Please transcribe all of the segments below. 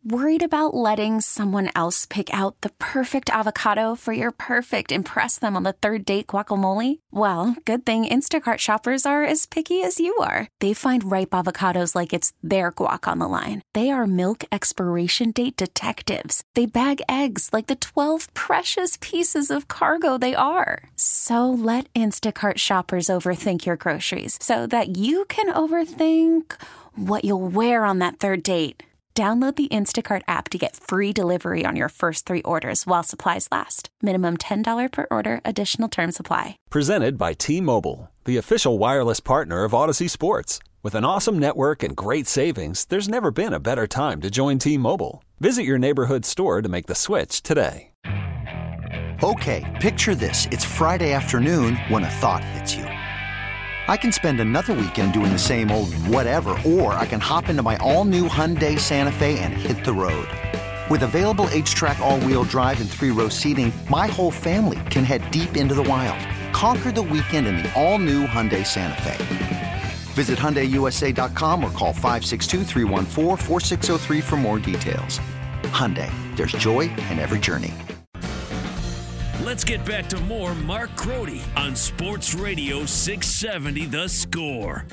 Worried about letting someone else pick out the perfect avocado for your perfect impress them on the third date guacamole? Well, good thing Instacart shoppers are as picky as you are. They find ripe avocados like it's their guac on the line. They are milk expiration date detectives. They bag eggs like the 12 precious pieces of cargo they are. So let Instacart shoppers overthink your groceries so that you can overthink what you'll wear on that third date. Download the Instacart app to get free delivery on your first 3 orders while supplies last. Minimum $10 per order. Additional terms apply. Presented by T-Mobile, the official wireless partner of Odyssey Sports. With an awesome network and great savings, there's never been a better time to join T-Mobile. Visit your neighborhood store to make the switch today. Okay, picture this. It's Friday afternoon when a thought hits you. I can spend another weekend doing the same old whatever, or I can hop into my all-new Hyundai Santa Fe and hit the road. With available H-Track all-wheel drive and 3-row seating, my whole family can head deep into the wild. Conquer the weekend in the all-new Hyundai Santa Fe. Visit HyundaiUSA.com or call 562-314-4603 for more details. Hyundai, there's joy in every journey. Let's get back to more Mark Crody on Sports Radio 670 The Score.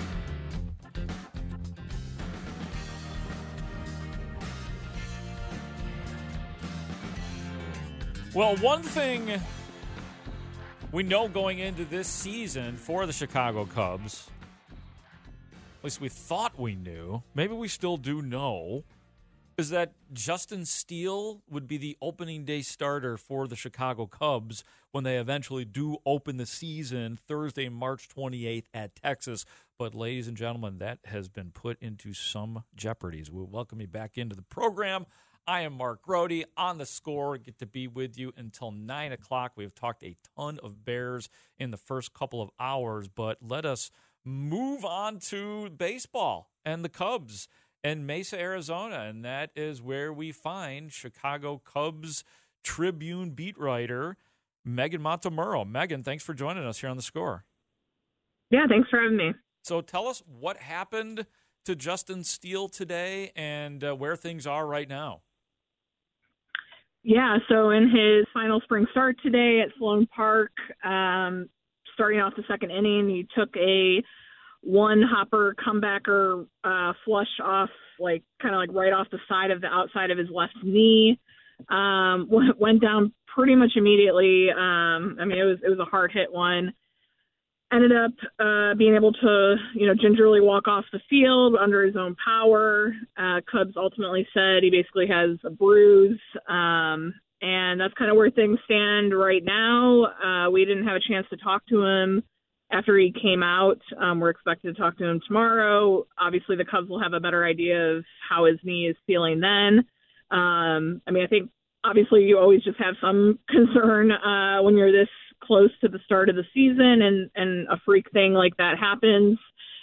Well, one thing we know going into this season for the Chicago Cubs, at least we thought we knew, maybe we still do know, is that Justin Steele would be the opening day starter for the Chicago Cubs when they eventually do open the season Thursday, March 28th at Texas. But, ladies and gentlemen, that has been put into some jeopardy. We'll welcome you back into the program. I am Mark Grody on The Score. Get to be with you until 9 o'clock. We've talked a ton of Bears in the first couple of hours, but let us move on to baseball and the Cubs and Mesa, Arizona, and that is where we find Chicago Cubs Tribune beat writer Megan Montemurro. Megan, thanks for joining us here on The Score. Yeah, thanks for having me. So tell us what happened to Justin Steele today and where things are right now. Yeah, so in his final spring start today at Sloan Park, starting off the second inning, he took a one-hopper comebacker flush off, kind of right off the side of the outside of his left knee. Went down pretty much immediately. It was a hard-hit one. Ended up being able to, gingerly walk off the field under his own power. Cubs ultimately said he basically has a bruise, and that's kind of where things stand right now. We didn't have a chance to talk to him after he came out. We're expected to talk to him tomorrow. Obviously, the Cubs will have a better idea of how his knee is feeling then. I think obviously you always just have some concern when you're this close to the start of the season and a freak thing like that happens.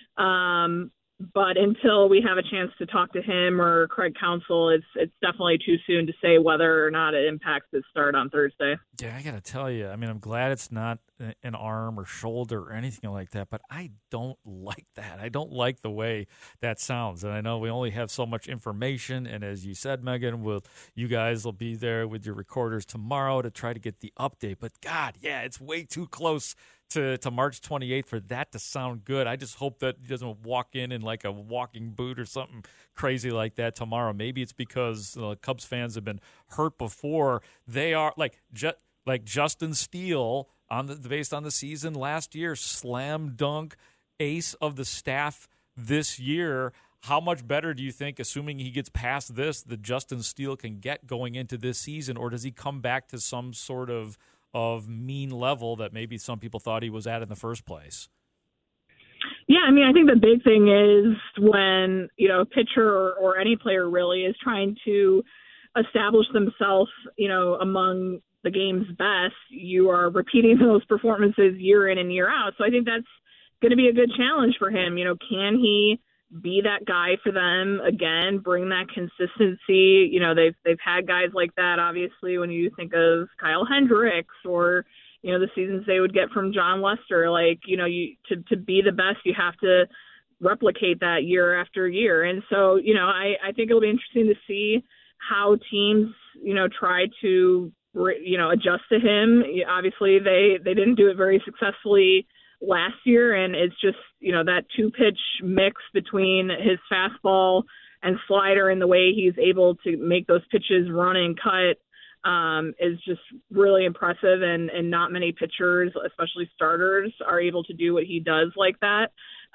But until we have a chance to talk to him or Craig Counsell, it's definitely too soon to say whether or not it impacts his start on Thursday. Yeah, I got to tell you, I'm glad it's not an arm or shoulder or anything like that, but I don't like that. I don't like the way that sounds. And I know we only have so much information. And as you said, Megan, you guys will be there with your recorders tomorrow to try to get the update. But God, yeah, it's way too close to March 28th for that to sound good. I just hope that he doesn't walk in like a walking boot or something crazy like that tomorrow. Maybe it's because Cubs fans have been hurt before. They are like Justin Steele based on the season last year, slam dunk ace of the staff this year. How much better do you think, assuming he gets past this, that Justin Steele can get going into this season, or does he come back to some sort of mean level that maybe some people thought he was at in the first place? Yeah, I think the big thing is when, a pitcher or any player really is trying to establish themselves, among the game's best, you are repeating those performances year in and year out. So I think that's going to be a good challenge for him. Can he be that guy for them again, bring that consistency? They've had guys like that, obviously, when you think of Kyle Hendricks or, the seasons they would get from John Lester. To be the best, you have to replicate that year after year. And so, I think it'll be interesting to see how teams, try to, adjust to him. Obviously, they didn't do it very successfully last year, and it's just, that two-pitch mix between his fastball and slider and the way he's able to make those pitches run and cut is just really impressive, and not many pitchers, especially starters, are able to do what he does like that.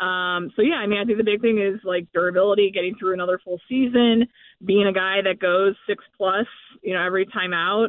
I think the big thing is like durability, getting through another full season, being a guy that goes 6+, every time out.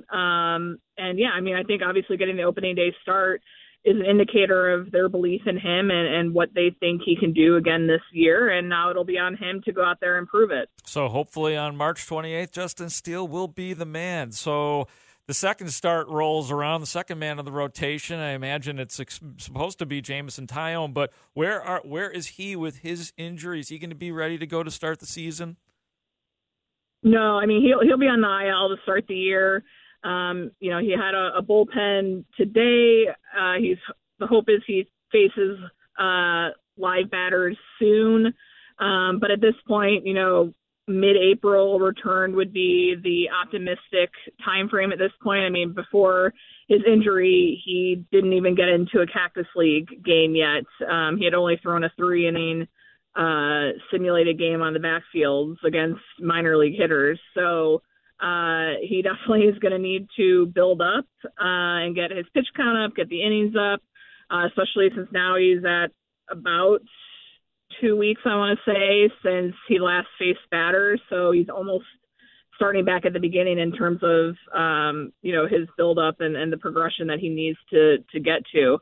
I think obviously getting the opening day start is an indicator of their belief in him and what they think he can do again this year. And now it'll be on him to go out there and prove it. So hopefully on March 28th, Justin Steele will be the man. So the second start rolls around, the second man of the rotation. I imagine it's supposed to be Jameson Taillon, but where is he with his injury? Is he going to be ready to go to start the season? No, he'll be on the IL to start the year. He had a bullpen today. The hope is he faces live batters soon. But at this point, mid-April return would be the optimistic time frame at this point. Before his injury, he didn't even get into a Cactus League game yet. He had only thrown a 3-inning simulated game on the backfields against minor league hitters. So he definitely is going to need to build up and get his pitch count up, get the innings up, especially since now he's at about 2 weeks, I want to say, since he last faced batters. So he's almost starting back at the beginning in terms of, his build up and the progression that he needs to get to.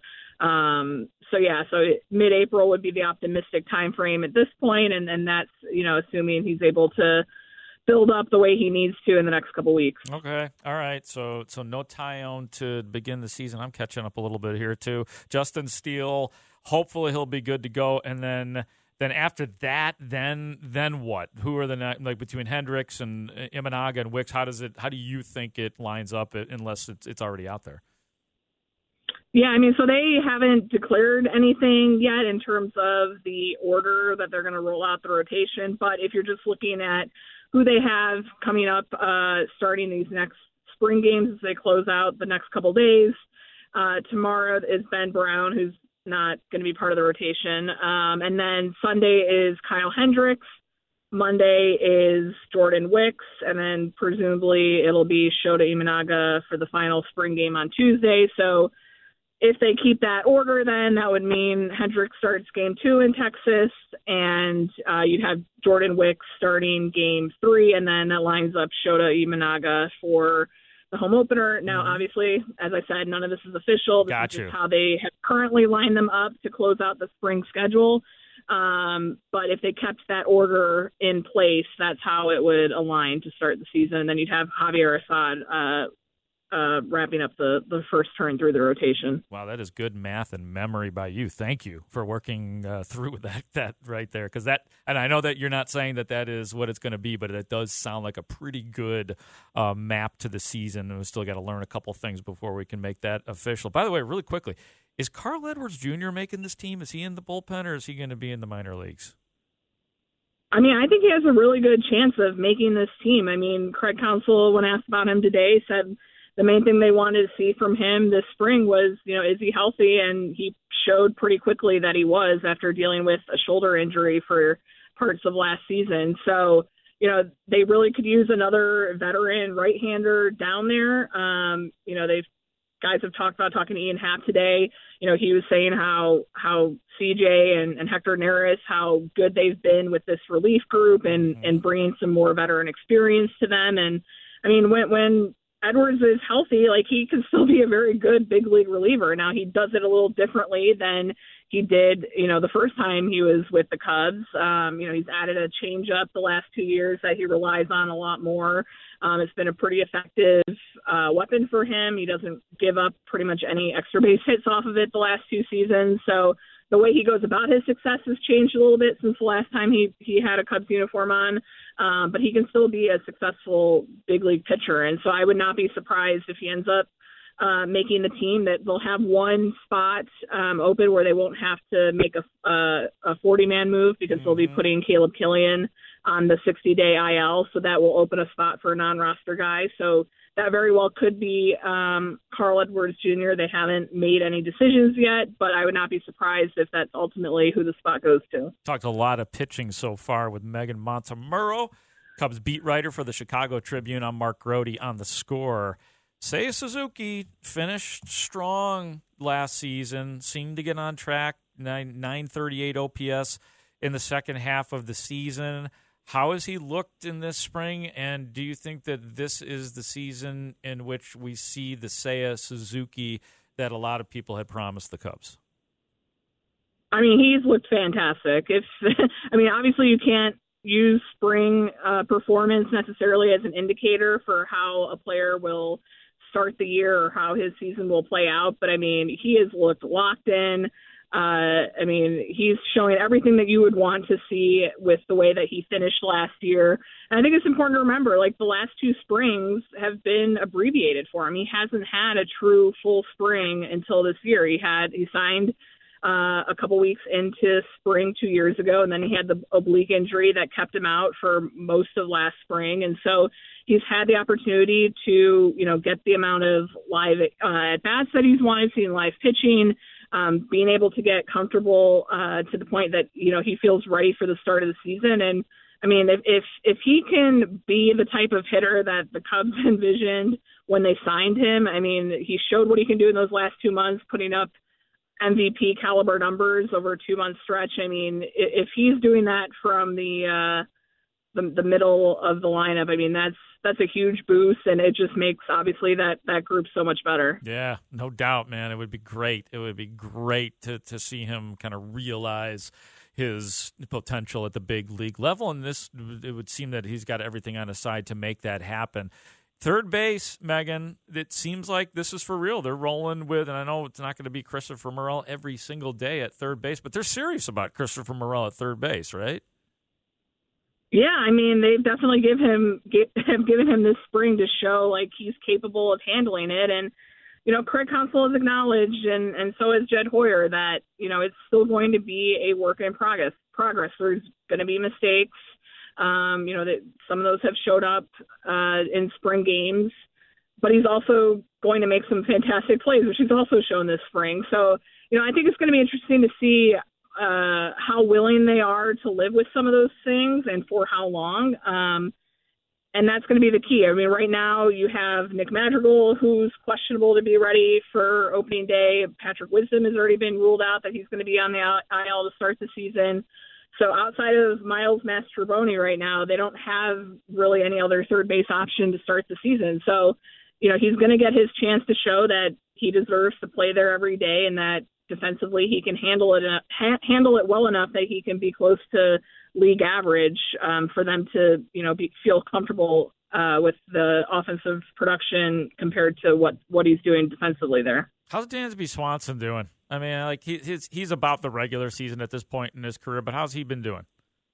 So mid-April would be the optimistic time frame at this point, and that's, assuming he's able to build up the way he needs to in the next couple weeks. Okay. All right. So no Taillon to begin the season. I'm catching up a little bit here too. Justin Steele, hopefully he'll be good to go. And then after that, then what? Who are the between Hendricks and Imanaga and Wicks? How do you think it lines up unless it's already out there? Yeah, so they haven't declared anything yet in terms of the order that they're going to roll out the rotation. But if you're just looking at who they have coming up, starting these next spring games as they close out the next couple days. Tomorrow is Ben Brown, who's not going to be part of the rotation. And then Sunday is Kyle Hendricks. Monday is Jordan Wicks. And then presumably it'll be Shota Imanaga for the final spring game on Tuesday. So if they keep that order, then that would mean Hendricks starts game 2 in Texas, and you'd have Jordan Wicks starting game 3, and then that lines up Shota Imanaga for the home opener. Now, obviously, as I said, none of this is official. This is just how they have currently lined them up to close out the spring schedule. But if they kept that order in place, that's how it would align to start the season. And then you'd have Javier Assad wrapping up the first turn through the rotation. Wow, that is good math and memory by you. Thank you for working through that right there. And I know that you're not saying that is what it's going to be, but it does sound like a pretty good map to the season. And we still got to learn a couple things before we can make that official. By the way, really quickly, is Carl Edwards Jr. making this team? Is he in the bullpen, or is he going to be in the minor leagues? I think he has a really good chance of making this team. Craig Counsell, when asked about him today, said the main thing they wanted to see from him this spring was, is he healthy? And he showed pretty quickly that he was after dealing with a shoulder injury for parts of last season. So, they really could use another veteran right-hander down there. Guys have talked about talking to Ian Happ today. He was saying how CJ and Hector Neris, how good they've been with this relief group and bringing some more veteran experience to them. And when Edwards is healthy, he can still be a very good big league reliever. Now, he does it a little differently than he did, the first time he was with the Cubs. He's added a changeup the last 2 years that he relies on a lot more. It's been a pretty effective weapon for him. He doesn't give up pretty much any extra base hits off of it the last 2 seasons. So the way he goes about his success has changed a little bit since the last time he had a Cubs uniform on. But he can still be a successful big league pitcher. And so I would not be surprised if he ends up making the team, that they'll have one spot open where they won't have to make a 40-man move, because they'll be putting Caleb Killian on the 60-day IL, so that will open a spot for a non-roster guy. So that very well could be Carl Edwards Jr. They haven't made any decisions yet, but I would not be surprised if that's ultimately who the spot goes to. Talked a lot of pitching so far with Megan Montemurro, Cubs beat writer for the Chicago Tribune. I'm Mark Grody on The Score. Seiya Suzuki finished strong last season, seemed to get on track, 938 OPS in the second half of the season. How has he looked in this spring, and do you think that this is the season in which we see the Seiya Suzuki that a lot of people had promised the Cubs? I mean, he's looked fantastic. Obviously you can't use spring performance necessarily as an indicator for how a player will start the year or how his season will play out, but I mean, he has looked locked in. He's showing everything that you would want to see with the way that he finished last year. And I think it's important to remember, like, the last two springs have been abbreviated for him. He hasn't had a true full spring until this year. He signed a couple weeks into spring 2 years ago, and then he had the oblique injury that kept him out for most of last spring. And so he's had the opportunity to, get the amount of live at-bats that he's wanted, seeing live pitching, being able to get comfortable to the point that, he feels ready for the start of the season. And I mean, if he can be the type of hitter that the Cubs envisioned when they signed him, I mean, he showed what he can do in those last 2 months, putting up MVP caliber numbers over a 2-month stretch. I mean, if he's doing that from the middle of the lineup, I mean, that's a huge boost, and it just makes, obviously, that group so much better. Yeah, no doubt, man. It would be great. It would be great to see him kind of realize his potential at the big league level, and it would seem that he's got everything on his side to make that happen. Third base, Megan, it seems like this is for real. They're rolling with, and I know it's not going to be Christopher Morel every single day at third base, but they're serious about Christopher Morel at third base, right? Yeah, I mean, they've definitely have given him this spring to show like he's capable of handling it. And, Craig Counsell has acknowledged, and so has Jed Hoyer, that, it's still going to be a work in progress. There's going to be mistakes. That some of those have showed up in spring games, but he's also going to make some fantastic plays, which he's also shown this spring. So, I think it's going to be interesting to see how willing they are to live with some of those things and for how long. And that's going to be the key. I mean, right now you have Nick Madrigal, who's questionable to be ready for opening day. Patrick Wisdom has already been ruled out that he's going to be on the IL to start the season. So outside of Miles Mastrobuoni right now, they don't have really any other third base option to start the season. So, he's going to get his chance to show that he deserves to play there every day, and that defensively he can handle it well enough that he can be close to league average for them to, feel comfortable with the offensive production compared to what he's doing defensively there. How's Dansby Swanson doing? I mean, like he's about the regular season at this point in his career, but how's he been doing?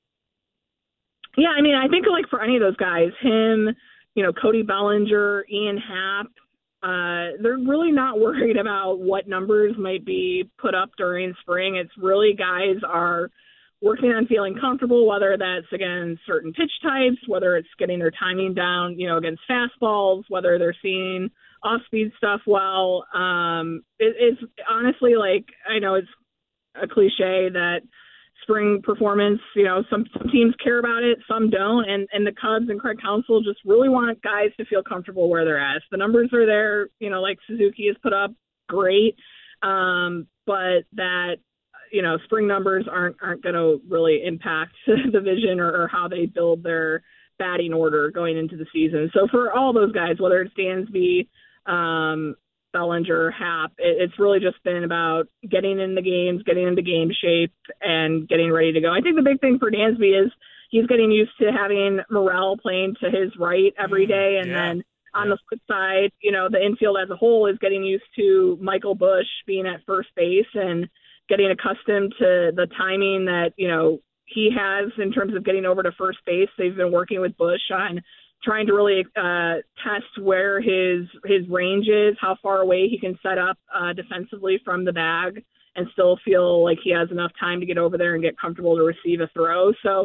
Yeah, I mean, I think like for any of those guys, him, Cody Bellinger, Ian Happ, they're really not worried about what numbers might be put up during spring. It's really guys are working on feeling comfortable, whether that's against certain pitch types, whether it's getting their timing down, against fastballs, whether they're seeing off-speed stuff well. It's honestly, like, I know it's a cliche that spring performance, some teams care about it, some don't, and the Cubs and Craig Counsell just really want guys to feel comfortable where they're at. The numbers are there, like Suzuki has put up, great, but that, spring numbers aren't going to really impact the vision or how they build their batting order going into the season. So for all those guys, whether it's Dansby, Bellinger, Happ, it's really just been about getting in the games, getting into game shape, and getting ready to go. I think the big thing for Dansby is he's getting used to having Morel playing to his right every day, and then on the flip side, the infield as a whole is getting used to Michael Busch being at first base and getting accustomed to the timing that, he has in terms of getting over to first base. They've been working with Busch on trying to really test where his range is, how far away he can set up defensively from the bag and still feel like he has enough time to get over there and get comfortable to receive a throw. So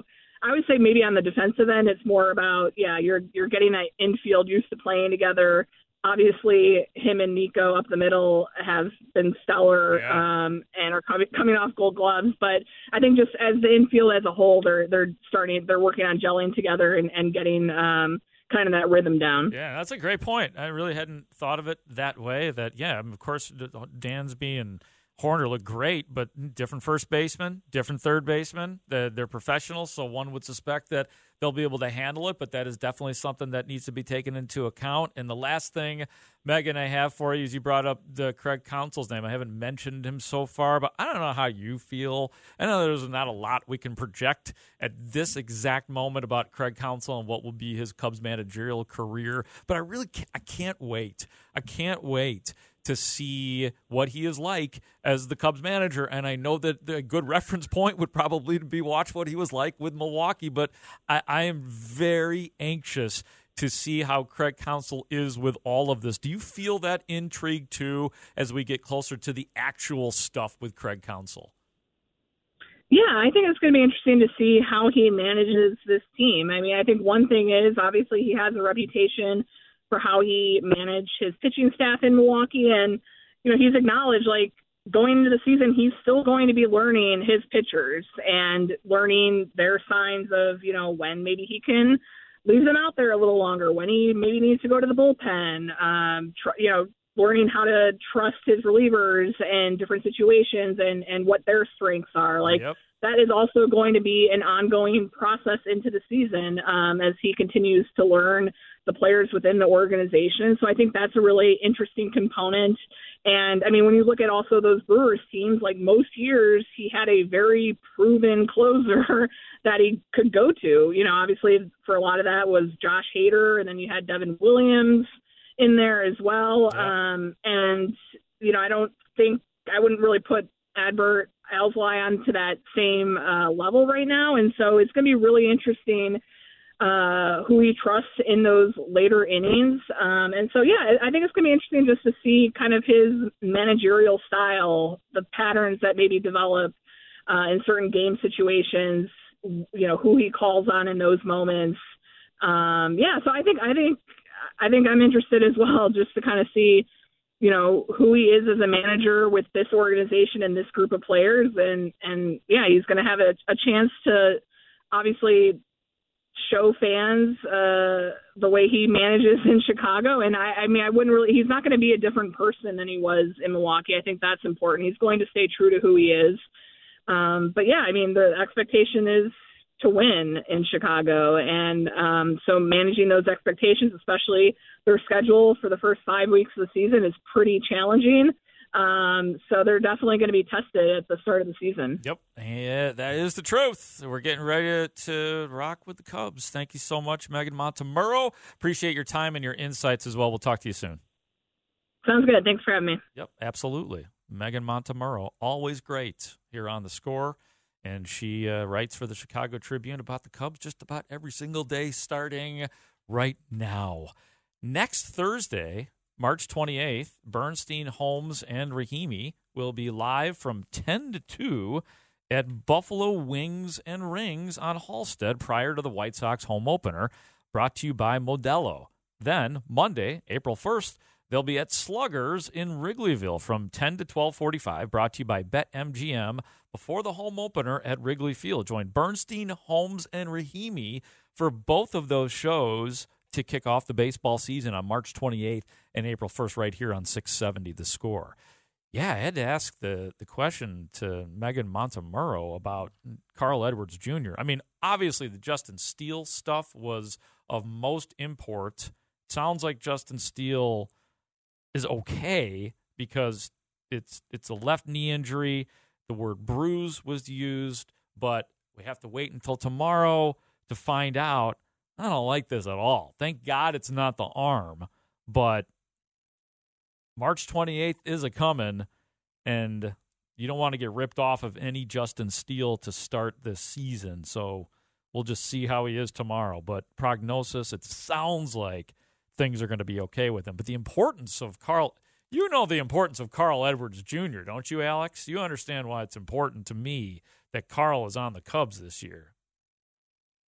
I would say maybe on the defensive end, it's more about, you're getting that infield used to playing together. Obviously, him and Nico up the middle have been stellar and are coming off Gold Gloves. But I think just as the infield as a whole, they're working on gelling together and getting kind of that rhythm down. Yeah, that's a great point. I really hadn't thought of it that way. That, of course, Dansby and Horner look great, but different first baseman, different third baseman. They're professionals, so one would suspect that they'll be able to handle it, but that is definitely something that needs to be taken into account. And the last thing, Megan, I have for you is you brought up the Craig Counsell's name. I haven't mentioned him so far, but I don't know how you feel. I know there's not a lot we can project at this exact moment about Craig Counsell and what will be his Cubs managerial career, but I can't wait. I can't wait to see what he is like as the Cubs manager. And I know that the good reference point would probably be watch what he was like with Milwaukee, but I am very anxious to see how Craig Counsell is with all of this. Do you feel that intrigue too as we get closer to the actual stuff with Craig Counsell? Yeah, I think it's going to be interesting to see how he manages this team. I mean, I think one thing is obviously he has a reputation for how he managed his pitching staff in Milwaukee. And, he's acknowledged, like, going into the season, he's still going to be learning his pitchers and learning their signs of, when maybe he can leave them out there a little longer, when he maybe needs to go to the bullpen, learning how to trust his relievers in different situations and what their strengths are. That is also going to be an ongoing process into the season as he continues to learn the players within the organization. So I think that's a really interesting component. And, I mean, when you look at also those Brewers teams, like most years, he had a very proven closer that he could go to. Obviously for a lot of that was Josh Hader, and then you had Devin Williams in there as well. Yeah. I wouldn't really put Adbert Alzolay onto that same level right now. And so it's going to be really interesting who he trusts in those later innings. I think it's going to be interesting just to see kind of his managerial style, the patterns that maybe develop in certain game situations, who he calls on in those moments. So I think I'm interested as well, just to kind of see, who he is as a manager with this organization and this group of players. And he's going to have a chance to obviously show fans the way he manages in Chicago. And he's not going to be a different person than he was in Milwaukee. I think that's important. He's going to stay true to who he is. The expectation is to win in Chicago. And so managing those expectations, especially their schedule for the first 5 weeks of the season, is pretty challenging. So they're definitely going to be tested at the start of the season. Yep. Yeah, that is the truth. We're getting ready to rock with the Cubs. Thank you so much, Megan Montemurro. Appreciate your time and your insights as well. We'll talk to you soon. Sounds good. Thanks for having me. Yep, absolutely. Megan Montemurro, always great here on The Score. And she writes for the Chicago Tribune about the Cubs just about every single day starting right now. Next Thursday, March 28th, Bernstein, Holmes, and Rahimi will be live from 10 to 2 at Buffalo Wings and Rings on Halstead prior to the White Sox home opener, brought to you by Modelo. Then, Monday, April 1st, they'll be at Sluggers in Wrigleyville from 10 to 12:45, brought to you by BetMGM, before the home opener at Wrigley Field. Join Bernstein, Holmes, and Rahimi for both of those shows to kick off the baseball season on March 28th and April 1st right here on 670 The Score. Yeah, I had to ask the question to Megan Montemurro about Carl Edwards Jr. I mean, obviously the Justin Steele stuff was of most import. Sounds like Justin Steele is okay because it's a left knee injury. The word bruise was used, but we have to wait until tomorrow to find out. I don't like this at all. Thank God it's not the arm, but March 28th is a-coming, and you don't want to get ripped off of any Justin Steele to start this season, so we'll just see how he is tomorrow. But prognosis, it sounds like things are going to be okay with him. But the importance of Carl, you know the importance of Carl Edwards Jr., don't you, Alex? You understand why it's important to me that Carl is on the Cubs this year.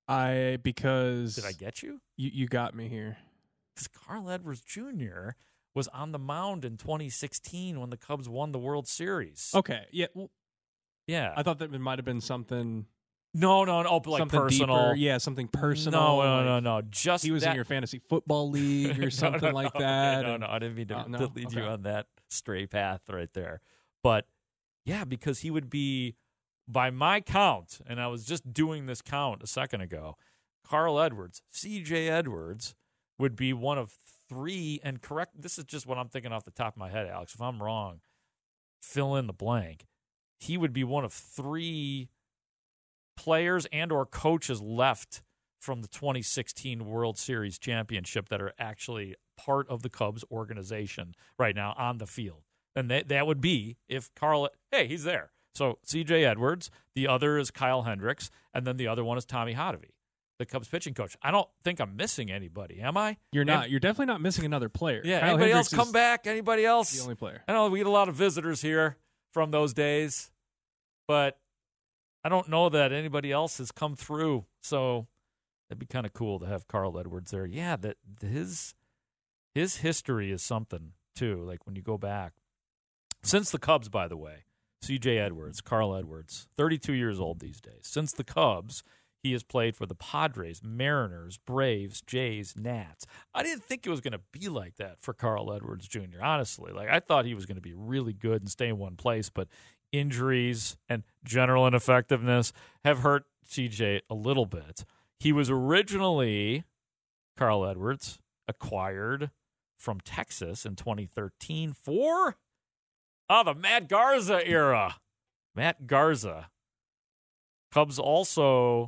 Because Did I get you? You got me here. Because Carl Edwards Jr. was on the mound in 2016 when the Cubs won the World Series. Okay, yeah. Well, Yeah. I thought that it might have been something. No, like something personal. Deeper. Yeah, something personal. No. Just he was that. in your fantasy football league or something like that. No. I didn't mean to lead you Okay. on that stray path right there. But yeah, because he would be, by my count, and I was just doing this count a second ago, Carl Edwards, C.J. Edwards, would be one of 3, and correct, this is just what I'm thinking off the top of my head, Alex. If I'm wrong, fill in the blank. He would be one of 3 players and or coaches left from the 2016 World Series championship that are actually part of the Cubs organization right now on the field. And that would be if Carl, he's there. So C.J. Edwards, the other is Kyle Hendricks, and then the other one is Tommy Hotovy, the Cubs pitching coach. I don't think I'm missing anybody, am I? You're not. You're definitely not missing another player. Yeah, Kyle anybody Hendricks else come back? Anybody else? The only player. I know we get a lot of visitors here from those days, but I don't know that anybody else has come through. So it'd be kind of cool to have Carl Edwards there. Yeah, that his history is something too. Like when you go back since the Cubs, by the way, C.J. Edwards, Carl Edwards, 32 years old these days. Since the Cubs, he has played for the Padres, Mariners, Braves, Jays, Nats. I didn't think it was going to be like that for Carl Edwards Jr., honestly. Like, I thought he was going to be really good and stay in one place, but injuries and general ineffectiveness have hurt CJ a little bit. He was originally, Carl Edwards, acquired from Texas in 2013 for the Matt Garza era. Matt Garza. Cubs also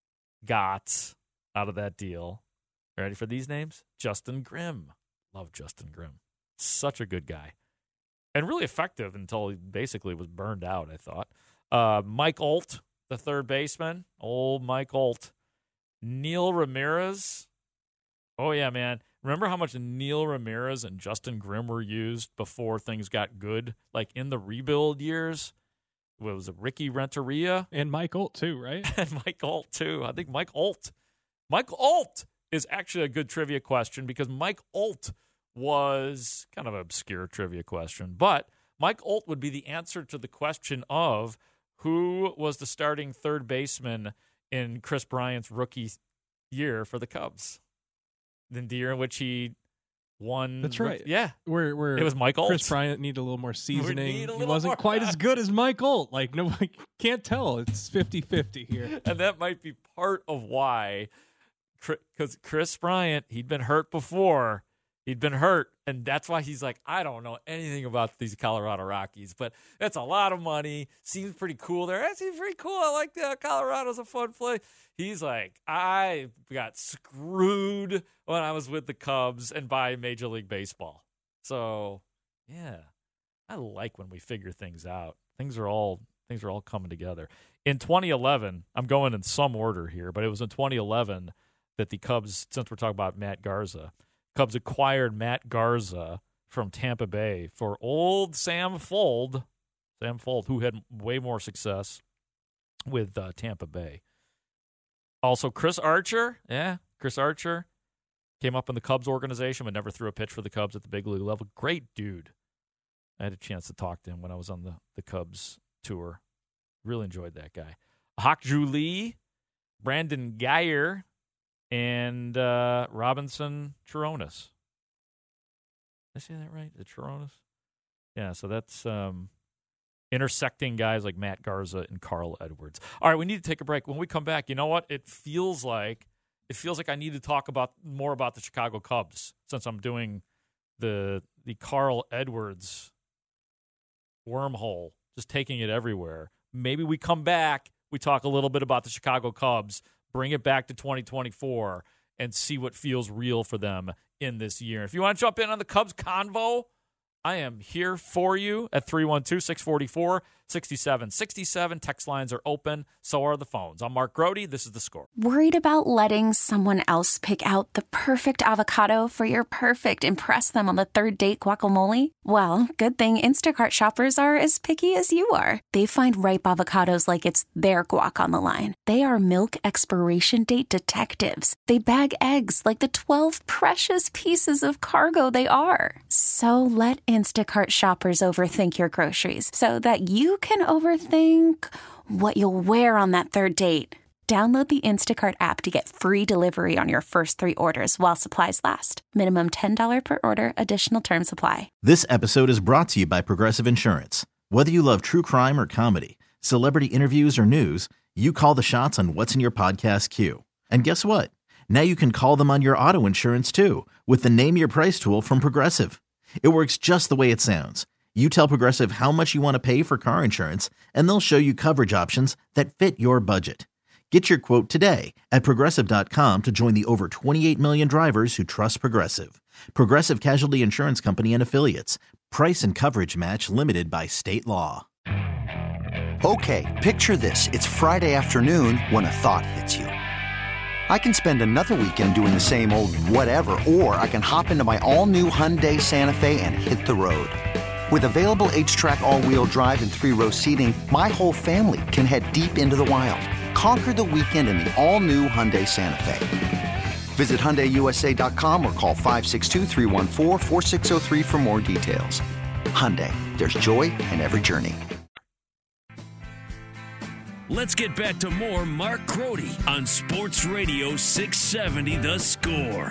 got out of that deal. Ready for these names? Justin Grimm. Love Justin Grimm. Such a good guy. And really effective until he basically was burned out, I thought. Mike Alt, the third baseman. Old Mike Alt. Neil Ramirez. Oh, yeah, man. Remember how much Neil Ramirez and Justin Grimm were used before things got good? Like in the rebuild years? What was it, Ricky Renteria? And Mike Alt, too, right? And Mike Alt, too. I think Mike Alt is actually a good trivia question because Mike Alt was kind of an obscure trivia question. But Mike Alt would be the answer to the question of who was the starting third baseman in Chris Bryant's rookie year for the Cubs. The year in which he won. That's right. Yeah. Where it was Mike Alt. Chris Bryant needed a little more seasoning. He wasn't quite as good as Mike Alt. Like, nobody can't tell. It's 50-50 here. And that might be part of why, because Chris Bryant, he'd been hurt before. He'd been hurt, and that's why he's like, I don't know anything about these Colorado Rockies, but it's a lot of money. Seems pretty cool there. That seems pretty cool. I like that. Colorado's a fun place. He's like, I got screwed when I was with the Cubs and by Major League Baseball. So, yeah, I like when we figure things out. Things are all coming together. In 2011, I'm going in some order here, but it was in 2011 that the Cubs, since we're talking about Matt Garza, Cubs acquired Matt Garza from Tampa Bay for old Sam Fuld, who had way more success with Tampa Bay. Also, Chris Archer came up in the Cubs organization but never threw a pitch for the Cubs at the big league level. Great dude. I had a chance to talk to him when I was on the Cubs tour. Really enjoyed that guy. Hak-Ju Lee, Brandon Geyer, and Robinson Chironis. Did I say that right? The Chironis? Yeah, so that's intersecting guys like Matt Garza and Carl Edwards. All right, we need to take a break. When we come back, you know what? It feels like I need to talk more about the Chicago Cubs since I'm doing the Carl Edwards wormhole, just taking it everywhere. Maybe we come back, we talk a little bit about the Chicago Cubs, bring it back to 2024, and see what feels real for them in this year. If you want to jump in on the Cubs convo, I am here for you at 312-644-6767. Text lines are open. So are the phones. I'm Mark Grody. This is The Score. Worried about letting someone else pick out the perfect avocado for your perfect impress them on the third date guacamole? Well, good thing Instacart shoppers are as picky as you are. They find ripe avocados like it's their guac on the line. They are milk expiration date detectives. They bag eggs like the 12 precious pieces of cargo they are. So let Instacart shoppers overthink your groceries so that you can overthink what you'll wear on that third date. Download the Instacart app to get free delivery on your first 3 orders while supplies last. Minimum $10 per order. Additional terms apply. This episode is brought to you by Progressive Insurance. Whether you love true crime or comedy, celebrity interviews or news, you call the shots on what's in your podcast queue. And guess what? Now you can call them on your auto insurance too with the Name Your Price tool from Progressive. It works just the way it sounds. You tell Progressive how much you want to pay for car insurance, and they'll show you coverage options that fit your budget. Get your quote today at Progressive.com to join the over 28 million drivers who trust Progressive. Progressive Casualty Insurance Company and Affiliates. Price and coverage match limited by state law. Okay, picture this. It's Friday afternoon when a thought hits you. I can spend another weekend doing the same old whatever, or I can hop into my all-new Hyundai Santa Fe and hit the road. With available H-Track all-wheel drive and 3-row seating, my whole family can head deep into the wild. Conquer the weekend in the all-new Hyundai Santa Fe. Visit HyundaiUSA.com or call 562-314-4603 for more details. Hyundai, there's joy in every journey. Let's get back to more Mark Grody on Sports Radio 670 The Score.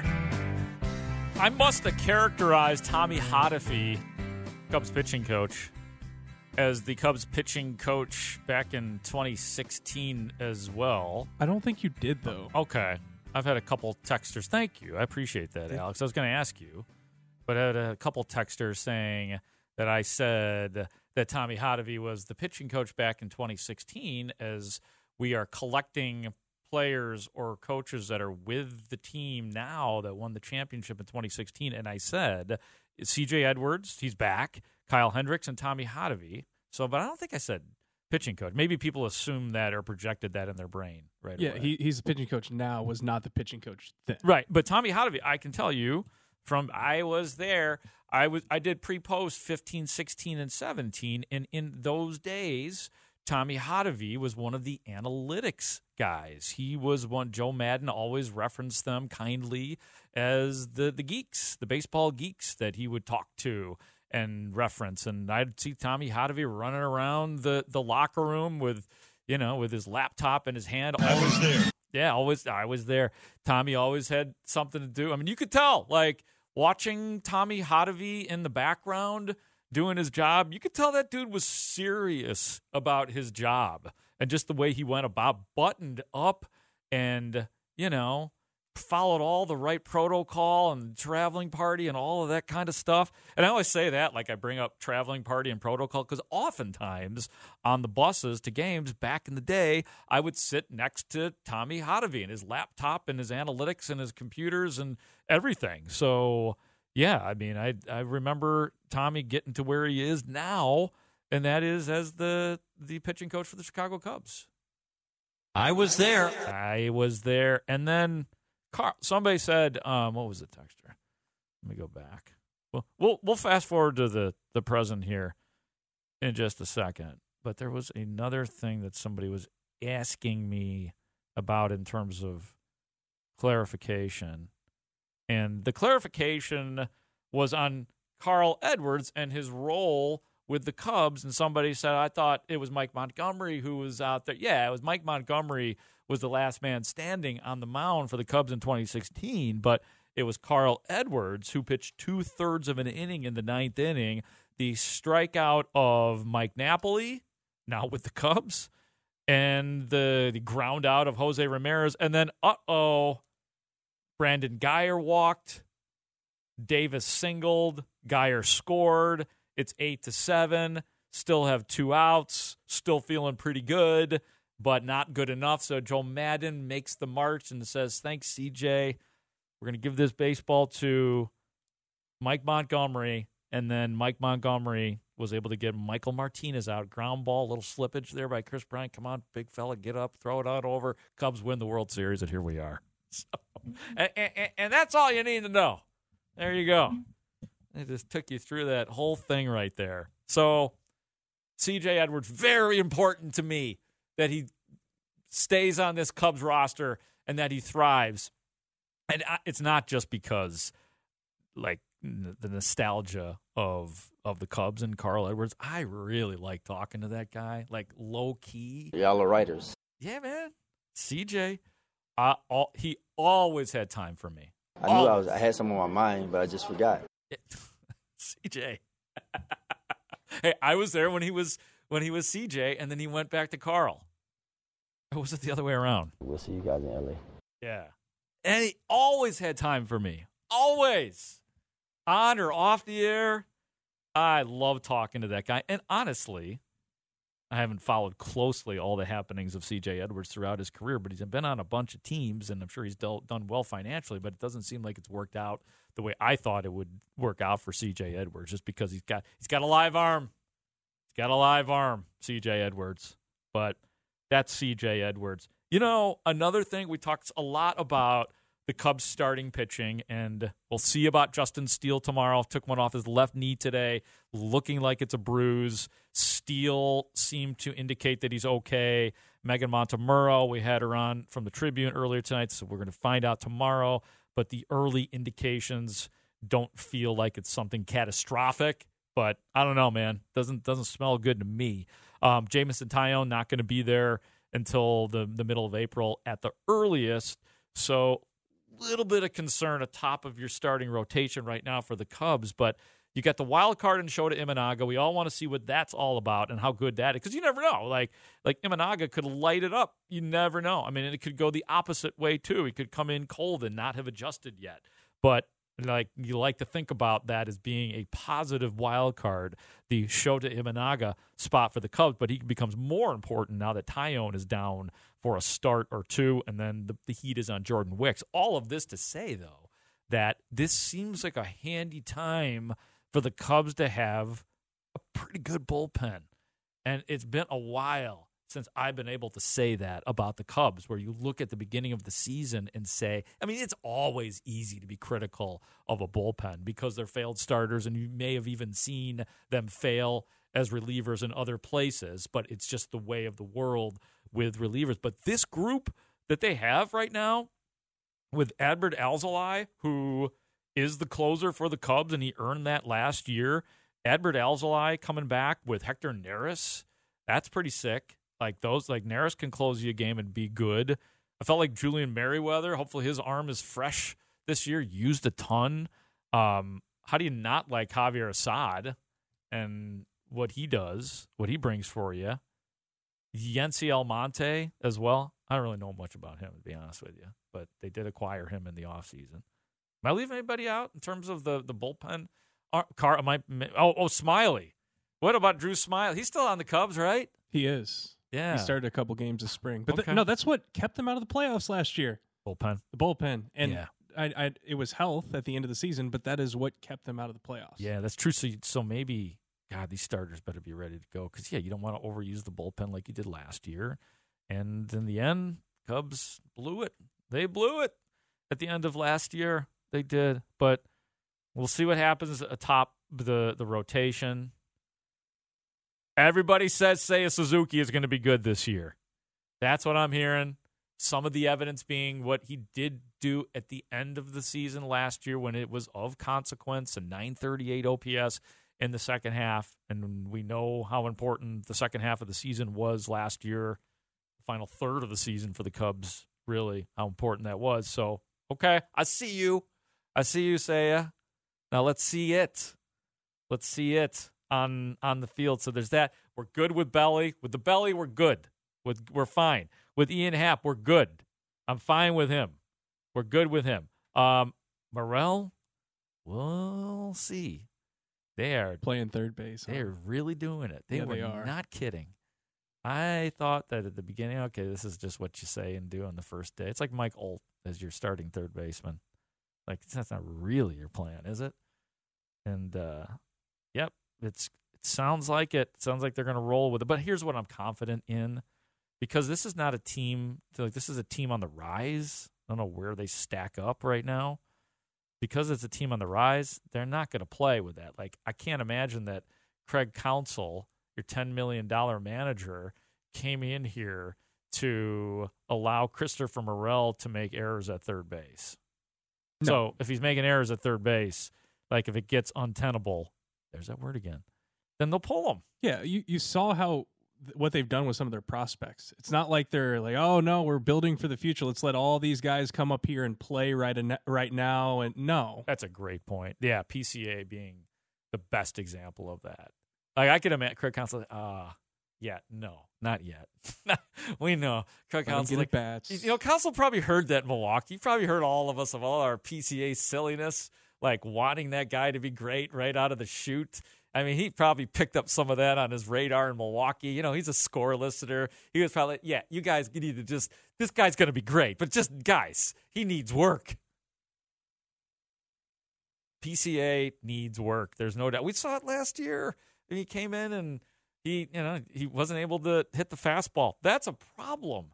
I must have characterized Tommy Hotofe, Cubs pitching coach, as the Cubs pitching coach back in 2016 as well. I don't think you did, though. Okay. I've had a couple texters. Thank you. I appreciate that, Alex. I was going to ask you, but I had a couple texters saying that I said that Tommy Hotofe was the pitching coach back in 2016, as we are collecting players or coaches that are with the team now that won the championship in 2016. And I said, C.J. Edwards, he's back, Kyle Hendricks, and Tommy Hotofe. So, but I don't think I said pitching coach. Maybe people assume that or projected that in their brain right away. Yeah, he's the pitching coach now, was not the pitching coach then. Right, but Tommy Hotofe, I can tell you, from I was there, I did pre-post 15, 16, and 17, and in those days, Tommy Hotofe was one of the analytics guys. He was one. Joe Madden always referenced them kindly as the geeks, the baseball geeks that he would talk to and reference. And I'd see Tommy Hotofe running around the locker room with his laptop in his hand. I was there. Yeah, I was there. Tommy always had something to do. I mean, you could tell, like, watching Tommy Hotofe in the background doing his job, you could tell that dude was serious about his job and just the way he went about, buttoned up and, followed all the right protocol and traveling party and all of that kind of stuff. And I always say that, like I bring up traveling party and protocol, because oftentimes on the buses to games back in the day, I would sit next to Tommy Hotofe and his laptop and his analytics and his computers and everything. So, yeah, I mean, I remember Tommy getting to where he is now, and that is as the pitching coach for the Chicago Cubs. I was there. And then somebody said, what was the texture? Let me go back. Well, we'll fast forward to the present here in just a second. But there was another thing that somebody was asking me about in terms of clarification. And the clarification was on Carl Edwards and his role with the Cubs. And somebody said, I thought it was Mike Montgomery who was out there. Yeah, it was Mike Montgomery was the last man standing on the mound for the Cubs in 2016, but it was Carl Edwards who pitched 2/3 of an inning in the 9th inning. The strikeout of Mike Napoli, now with the Cubs, and the ground out of Jose Ramirez. And then, Brandon Guyer walked, Davis singled, Guyer scored. It's 8-7, still have 2 outs, still feeling pretty good, but not good enough. So Joe Madden makes the march and says, thanks, CJ. We're going to give this baseball to Mike Montgomery, and then Mike Montgomery was able to get Michael Martinez out. Ground ball, a little slippage there by Chris Bryant. Come on, big fella, get up, throw it out over. Cubs win the World Series, and here we are. So, and that's all you need to know. There you go. It just took you through that whole thing right there. So, C.J. Edwards, very important to me that he stays on this Cubs roster and that he thrives. And it's not just because, like, the nostalgia of the Cubs and Carl Edwards. I really like talking to that guy, like low-key. Y'all are writers. Yeah, man. C.J., he always had time for me. I knew I had some on my mind, but I just forgot. CJ. Hey, I was there when he was CJ, and then he went back to Carl. Or was it the other way around? We'll see you guys in LA. Yeah. And he always had time for me. Always. On or off the air. I love talking to that guy. And honestly, I haven't followed closely all the happenings of C.J. Edwards throughout his career, but he's been on a bunch of teams, and I'm sure he's done well financially, but it doesn't seem like it's worked out the way I thought it would work out for C.J. Edwards, just because he's got a live arm. He's got a live arm, C.J. Edwards. But that's C.J. Edwards. You know, another thing, we talked a lot about the Cubs starting pitching, and we'll see about Justin Steele tomorrow. Took one off his left knee today, looking like it's a bruise. Steele seemed to indicate that he's okay. Megan Montemurro, we had her on from the Tribune earlier tonight, so we're going to find out tomorrow. But the early indications don't feel like it's something catastrophic. But I don't know, man. Doesn't smell good to me. Jameson Taillon not going to be there until the middle of April at the earliest. So little bit of concern atop of your starting rotation right now for the Cubs, but you got the wild card in Shota Imanaga. We all want to see what that's all about and how good that is, because you never know. Like Imanaga could light it up. You never know. I mean, it could go the opposite way too. He could come in cold and not have adjusted yet. But like, you like to think about that as being a positive wild card, the Shota Imanaga spot for the Cubs, but he becomes more important now that Taillon is down for a start or two, and then the heat is on Jordan Wicks. All of this to say, though, that this seems like a handy time for the Cubs to have a pretty good bullpen. And it's been a while since I've been able to say that about the Cubs, where you look at the beginning of the season and say, I mean, it's always easy to be critical of a bullpen because they're failed starters, and you may have even seen them fail as relievers in other places, but it's just the way of the world with relievers. But this group that they have right now with Adbert Alzolay, who is the closer for the Cubs, and he earned that last year. Adbert Alzolay coming back with Hector Neris, that's pretty sick. Like Neris can close you a game and be good. I felt like Julian Merriweather, hopefully his arm is fresh this year, used a ton. How do you not like Javier Assad and what he does, what he brings for you? Yency Almonte as well. I don't really know much about him, to be honest with you, but they did acquire him in the offseason. Am I leaving anybody out in terms of the bullpen? Smiley. What about Drew Smiley? He's still on the Cubs, right? He is. Yeah. He started a couple games this spring. But Okay. that's what kept them out of the playoffs last year. Bullpen. The bullpen. And Yeah. it was health at the end of the season, but that is what kept them out of the playoffs. Yeah, that's true. So maybe, God, these starters better be ready to go, because, you don't want to overuse the bullpen like you did last year. And in the end, Cubs blew it. They blew it at the end of last year. They did. But we'll see what happens atop the rotation. Everybody says Seiya Suzuki is going to be good this year. That's what I'm hearing. Some of the evidence being what he did do at the end of the season last year when it was of consequence, a 938 OPS in the second half. And we know how important the second half of the season was last year, the final third of the season for the Cubs, really, how important that was. So, okay, I see you, Seiya. Now let's see it. Let's see it on the field. So there's that. We're good with Belly. With the Belly, we're good. We're fine. With Ian Happ, we're good. I'm fine with him. We're good with him. Morel, we'll see. They are playing third base. They're really doing it. They are not kidding. I thought that at the beginning, okay, this is just what you say and do on the first day. It's like Mike Olt as your starting third baseman. Like, that's not really your plan, is it? And It sounds like it. It sounds like they're going to roll with it. But here's what I'm confident in, because this is not a team. This is a team on the rise. I don't know where they stack up right now. Because it's a team on the rise, they're not going to play with that. Like, I can't imagine that Craig Counsell, your $10 million manager, came in here to allow Christopher Morel to make errors at third base. No. So if he's making errors at third base, like if it gets untenable, there's that word again, then they'll pull him. Yeah, you saw what they've done with some of their prospects. It's not like they're like, oh, no, we're building for the future. Let's let all these guys come up here and play right now. And no. That's a great point. Yeah, PCA being the best example of that. Like, I could imagine Craig Counsell, no, not yet. We know. Craig Counsell, like, Counsell probably heard that in Milwaukee. He probably heard all of us of all our PCA silliness, like wanting that guy to be great right out of the chute. I mean, he probably picked up some of that on his radar in Milwaukee. He's a score listener. He was probably, you guys need to this guy's going to be great, but just, guys, he needs work. PCA needs work. There's no doubt. We saw it last year. He came in and he wasn't able to hit the fastball. That's a problem.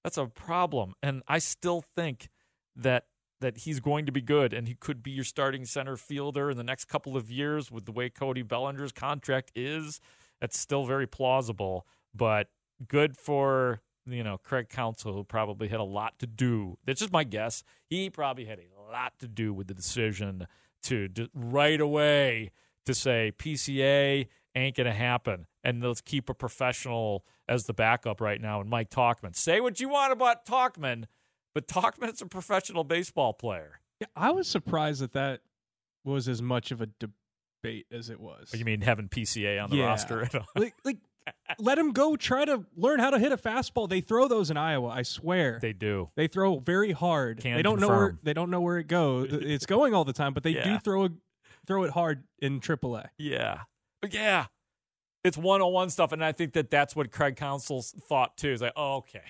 And I still think that he's going to be good, and he could be your starting center fielder in the next couple of years with the way Cody Bellinger's contract is. That's still very plausible, but good for, Craig Counsell, who probably had a lot to do. That's just my guess. He probably had a lot to do with the decision to right away to say PCA ain't going to happen, and let's keep a professional as the backup right now, and Mike Tauchman. Say what you want about Tauchman, but Tauchman's a professional baseball player. Yeah, I was surprised that was as much of a debate as it was. You mean having PCA on the roster? like, let him go try to learn how to hit a fastball. They throw those in Iowa, I swear. They do. They throw very hard. They don't know where it goes. It's going all the time, but they do throw it hard in AAA. Yeah. It's 101 stuff, and I think that's what Craig Counsell's thought too. Is like, oh, okay.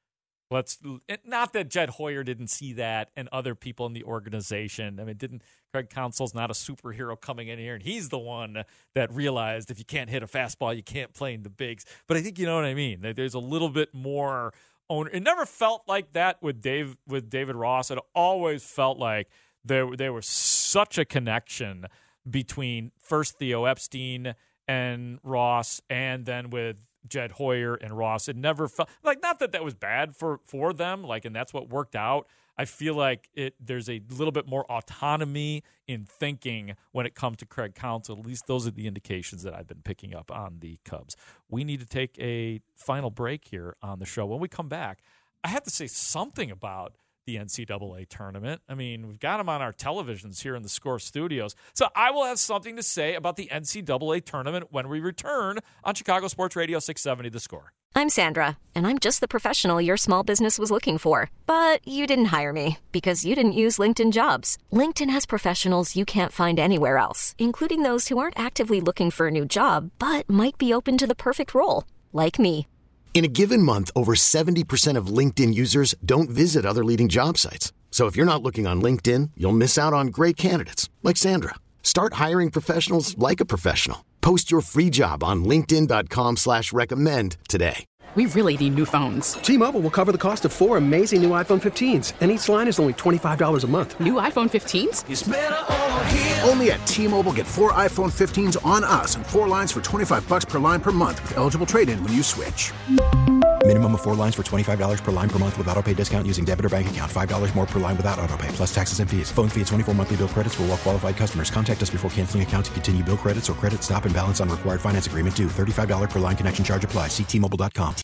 Not that Jed Hoyer didn't see that, and other people in the organization. I mean, Craig Counsell's not a superhero coming in here, and he's the one that realized if you can't hit a fastball, you can't play in the bigs. But I think you know what I mean. There's a little bit more owner. It never felt like that with David Ross. It always felt like there was such a connection between first Theo Epstein and Ross, and then with Jed Hoyer and Ross. It never felt like, not that was bad for them, like, and that's what worked out. I feel like there's a little bit more autonomy in thinking when it comes to Craig Counsell. At least those are the indications that I've been picking up on the Cubs. We need to take a final break here on the show. When we come back, I have to say something about the NCAA tournament. I mean, we've got them on our televisions here in the Score Studios. So I will have something to say about the NCAA tournament when we return on Chicago Sports Radio 670 The Score. I'm Sandra, and I'm just the professional your small business was looking for. But you didn't hire me because you didn't use LinkedIn Jobs. LinkedIn has professionals you can't find anywhere else, including those who aren't actively looking for a new job, but might be open to the perfect role, like me. In a given month, over 70% of LinkedIn users don't visit other leading job sites. So if you're not looking on LinkedIn, you'll miss out on great candidates like Sandra. Start hiring professionals like a professional. Post your free job on linkedin.com/recommend today. We really need new phones. T-Mobile will cover the cost of 4 amazing new iPhone 15s, and each line is only $25 a month. New iPhone 15s? It's better over here. Only at T-Mobile, get 4 iPhone 15s on us and 4 lines for $25 per line per month with eligible trade-in when you switch. Minimum of 4 lines for $25 per line per month with autopay discount using debit or bank account. $5 more per line without autopay, plus taxes and fees. Phone fee at 24 monthly bill credits for well-qualified customers. Contact us before canceling account to continue bill credits or credit stop and balance on required finance agreement due. $35 per line connection charge applies. See T-Mobile.com.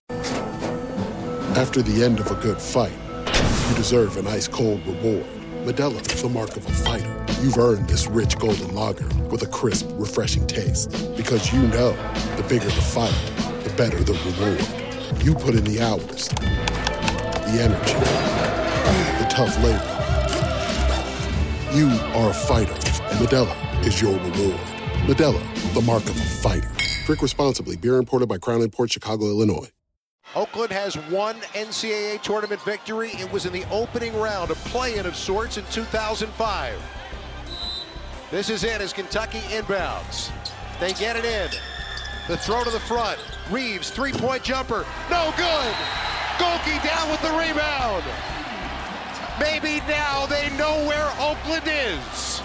After the end of a good fight, you deserve an ice-cold reward. Modelo is the mark of a fighter. You've earned this rich golden lager with a crisp, refreshing taste. Because you know, the bigger the fight, the better the reward. You put in the hours, the energy, the tough labor. You are a fighter, and Modelo is your reward. Modelo, the mark of a fighter. Drink responsibly. Beer imported by Crown Imports, Chicago, Illinois. Oakland has one NCAA tournament victory. It was in the opening round, a play-in of sorts in 2005. This is it as Kentucky inbounds. They get it in. The throw to the front. Reeves, three-point jumper. No good. Gohlke down with the rebound. Maybe now they know where Oakland is.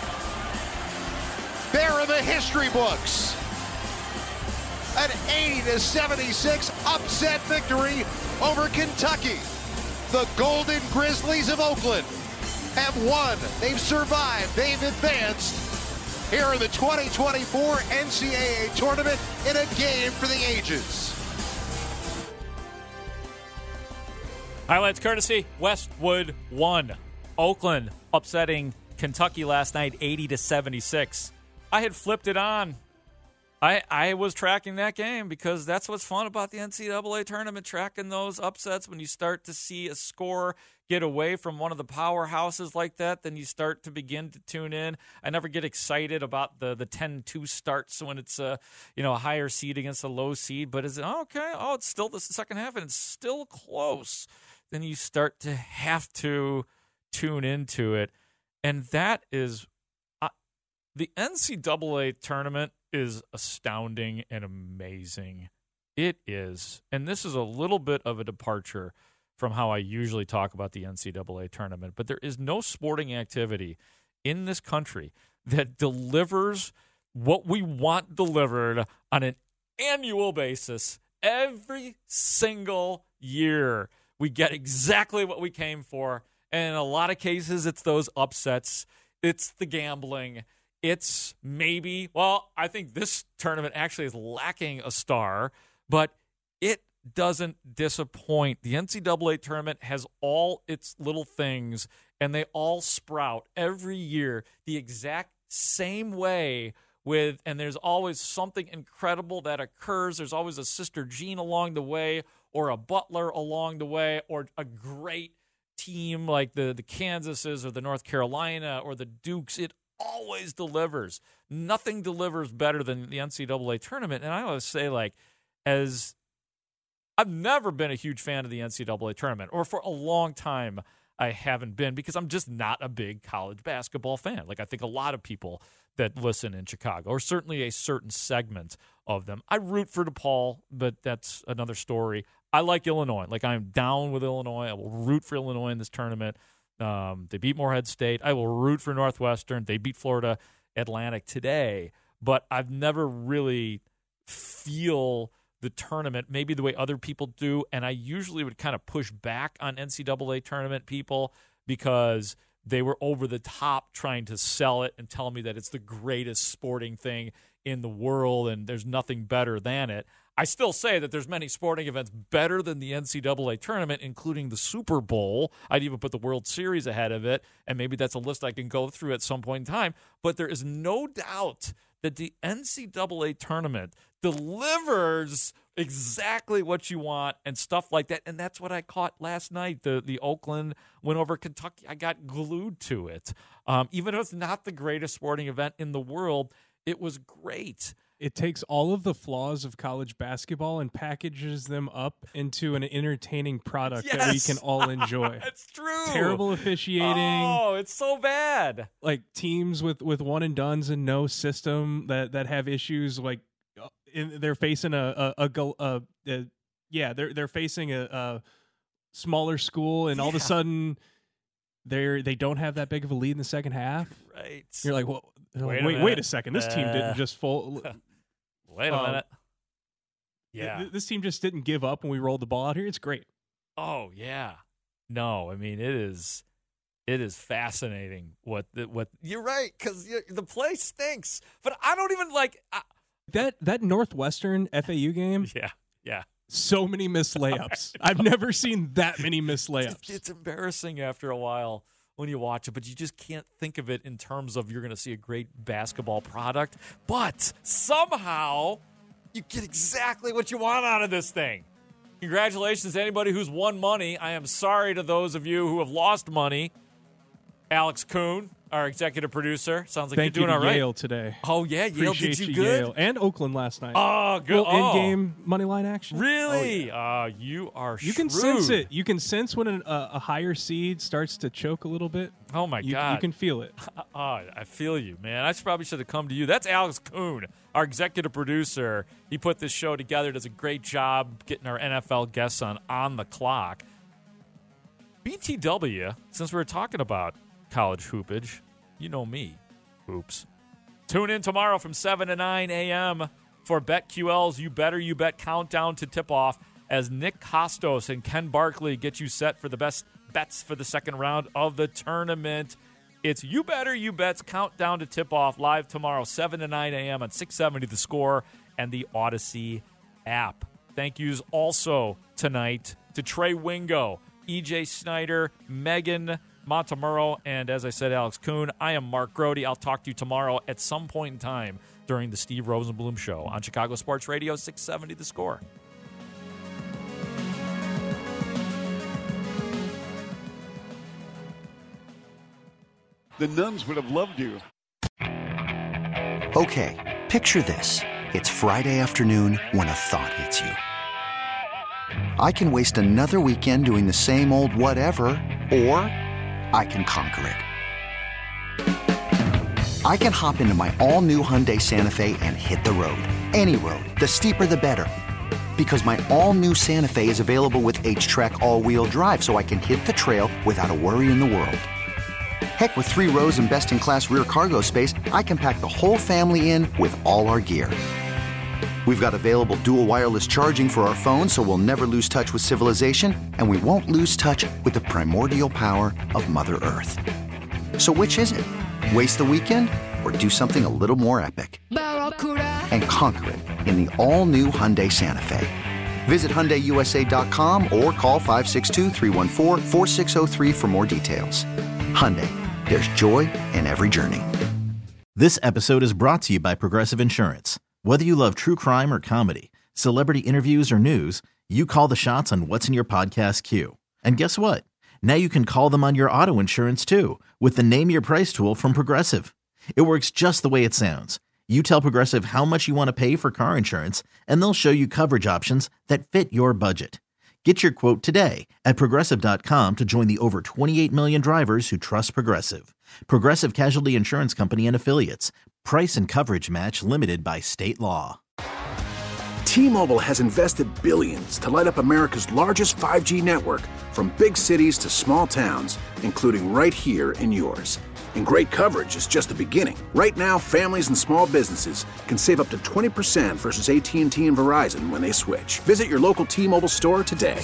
They're in the history books. An 80-76 upset victory over Kentucky. The Golden Grizzlies of Oakland have won. They've survived. They've advanced here in the 2024 NCAA tournament in a game for the ages. Highlights courtesy Westwood 1. Oakland upsetting Kentucky last night 80-76. I had flipped it on. I was tracking that game because that's what's fun about the NCAA tournament, tracking those upsets. When you start to see a score get away from one of the powerhouses like that, then you start to begin to tune in. I never get excited about the 10-2 starts when it's a higher seed against a low seed, but it's it's still the second half and it's still close. Then you start to have to tune into it, and that is the NCAA tournament is astounding and amazing. It is. And this is a little bit of a departure from how I usually talk about the NCAA tournament, but there is no sporting activity in this country that delivers what we want delivered on an annual basis every single year. We get exactly what we came for, and in a lot of cases, it's those upsets. It's the gambling. It's maybe, I think this tournament actually is lacking a star, but it doesn't disappoint. The NCAA tournament has all its little things, and they all sprout every year the exact same way and there's always something incredible that occurs. There's always a Sister Jean along the way, or a Butler along the way, or a great team like the Kansases or the North Carolina or the Dukes. It always delivers. Nothing delivers better than the NCAA tournament. And I always say, as I've never been a huge fan of the NCAA tournament, or for a long time I haven't been, because I'm just not a big college basketball fan. I think a lot of people that listen in Chicago, or certainly a certain segment of them. I root for DePaul, but that's another story. I like Illinois. I'm down with Illinois. I will root for Illinois in this tournament. They beat Morehead State. I will root for Northwestern. They beat Florida Atlantic today. But I've never really feel the tournament maybe the way other people do. And I usually would kind of push back on NCAA tournament people because they were over the top trying to sell it and tell me that it's the greatest sporting thing in the world and there's nothing better than it. I still say that there's many sporting events better than the NCAA tournament, including the Super Bowl. I'd even put the World Series ahead of it, and maybe that's a list I can go through at some point in time. But there is no doubt that the NCAA tournament delivers exactly what you want and stuff like that. And that's what I caught last night. The Oakland win over Kentucky. I got glued to it. Even if it's not the greatest sporting event in the world, it was great. It takes all of the flaws of college basketball and packages them up into an entertaining product that we can all enjoy. It's true. Terrible officiating. Oh, it's so bad. Teams with one and dones and no system that have issues. They're facing they're facing a smaller school, and all of a sudden they don't have that big of a lead in the second half. Right. You're like, well, wait a second. This team didn't just fold. Wait a minute. Yeah. This team just didn't give up when we rolled the ball out here. It's great. Oh, yeah. No, I mean, it is fascinating what you're right, because the play stinks. But I don't even that Northwestern FAU game. Yeah. So many missed layups. I've never seen that many missed layups. It's embarrassing after a while when you watch it, but you just can't think of it in terms of you're going to see a great basketball product. But somehow you get exactly what you want out of this thing. Congratulations to anybody who's won money. I am sorry to those of you who have lost money. Alex Kuhn, our executive producer. Sounds like Thank you're doing you to all right. Yale today. Oh, yeah. Yale Appreciate did you good? Yale. And Oakland last night. Oh, good. In-game money line action. Really? Oh, yeah. You are You can sense it. You can sense when a higher seed starts to choke a little bit. Oh, my God. You can feel it. I feel you, man. I probably should have come to you. That's Alex Kuhn, our executive producer. He put this show together, does a great job getting our NFL guests on the clock. BTW, since we're talking about college hoopage, you know me, hoops. Tune in tomorrow from 7 to 9 a.m. for BetQL's You Better You Bet countdown to tip-off as Nick Kostos and Ken Barkley get you set for the best bets for the second round of the tournament. It's You Better You Bet's countdown to tip-off live tomorrow, 7 to 9 a.m. on 670 The Score and the Odyssey app. Thank yous also tonight to Trey Wingo, EJ Snyder, Megan Montemurro, and as I said, Alex Kuhn. I am Mark Grody. I'll talk to you tomorrow at some point in time during the Steve Rosenblum Show on Chicago Sports Radio 670 The Score. The nuns would have loved you. Okay, picture this. It's Friday afternoon when a thought hits you. I can waste another weekend doing the same old whatever, or I can conquer it. I can hop into my all-new Hyundai Santa Fe and hit the road. Any road. The steeper, the better. Because my all-new Santa Fe is available with H-Track all-wheel drive, so I can hit the trail without a worry in the world. Heck, with 3 rows and best-in-class rear cargo space, I can pack the whole family in with all our gear. We've got available dual wireless charging for our phones, so we'll never lose touch with civilization, and we won't lose touch with the primordial power of Mother Earth. So which is it? Waste the weekend or do something a little more epic? And conquer it in the all-new Hyundai Santa Fe. Visit HyundaiUSA.com or call 562-314-4603 for more details. Hyundai, there's joy in every journey. This episode is brought to you by Progressive Insurance. Whether you love true crime or comedy, celebrity interviews or news, you call the shots on what's in your podcast queue. And guess what? Now you can call them on your auto insurance too with the Name Your Price tool from Progressive. It works just the way it sounds. You tell Progressive how much you want to pay for car insurance, and they'll show you coverage options that fit your budget. Get your quote today at Progressive.com to join the over 28 million drivers who trust Progressive. Progressive Casualty Insurance Company and Affiliates. Price and coverage match limited by state law. T-Mobile has invested billions to light up America's largest 5G network, from big cities to small towns, including right here in yours. And great coverage is just the beginning. Right now, families and small businesses can save up to 20% versus AT&T and Verizon when they switch. Visit your local T-Mobile store today.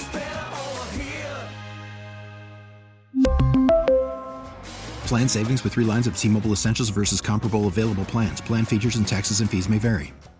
Plan savings with 3 lines of T-Mobile Essentials versus comparable available plans. Plan features and taxes and fees may vary.